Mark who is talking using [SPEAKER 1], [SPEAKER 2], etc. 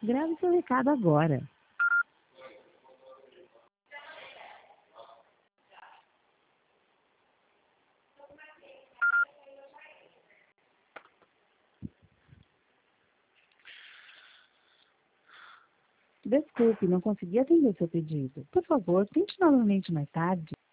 [SPEAKER 1] Grave seu recado agora. Desculpe, não consegui atender seu pedido. Por favor, tente novamente mais tarde.